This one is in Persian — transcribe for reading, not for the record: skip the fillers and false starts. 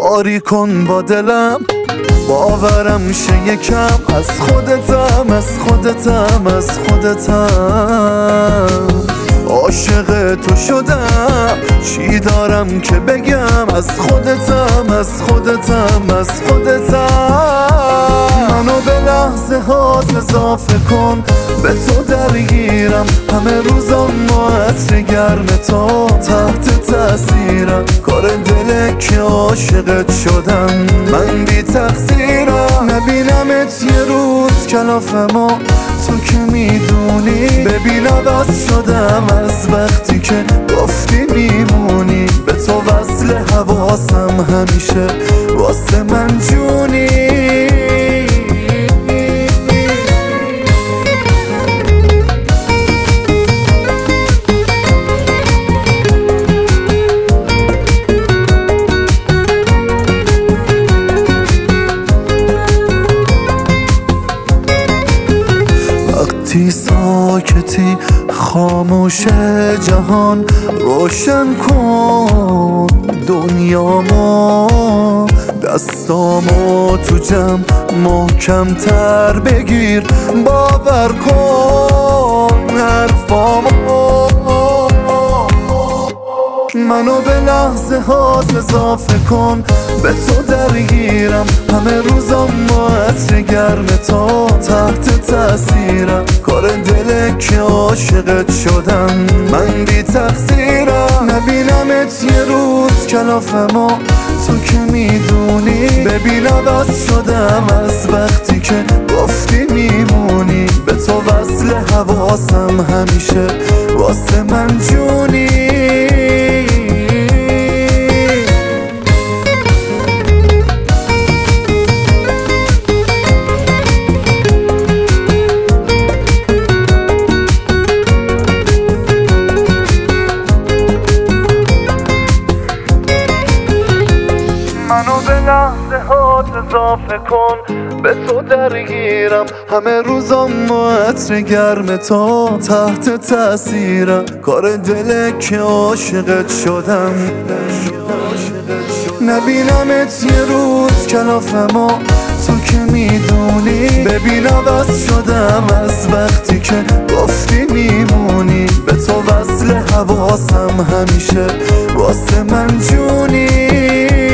کاری کن با دلم، باورم شه یکم. از خودتم از خودتم از خودتم، عاشق تو شدم. چی دارم که بگم؟ از خودتم از خودتم از خودتم. منو به لحظه هات اضافه کن، به تو درگیرم. همه روزم با عطر گرم تو، تحت تاثیرم. کار دله که عاشقت شدم، من بی تقصیرم. نبینمت یه روز کلافمو، تو که میدونی. ببین عوض شدم از وقتی که گفتی میمونی. به تو وصل حواسم همیشه واسه من جونی. وقتی ساکتی خاموش جهان، روشن کن دنیامو. دستامو تو جمع محکم تر بگیر، باور کن حرفامو. منو به لحظه هات اضافه کن، به تو درگیرم. همه روزم با عطر گرم تو، تحت تاثیرم. کار دله که عاشقت شدم، من بی تقصیرم. نبینمت یه روز کلافمو، تو که میدونی. ببین عوض شدم از وقتی که گفتی میمونی. به تو وصل حواسم همیشه واسه من جونی. منو به لحظه هات اضافه کن، به تو درگیرم. همه روزم با عطر گرم تو، تحت تاثیرم. کار دله که عاشقت شدم، نبینمت یه روز کلافمو، تو که میدونی. ببین عوض شدم از وقتی که گفتی میمونی. به تو وصل حواسم همیشه واسه من جونی.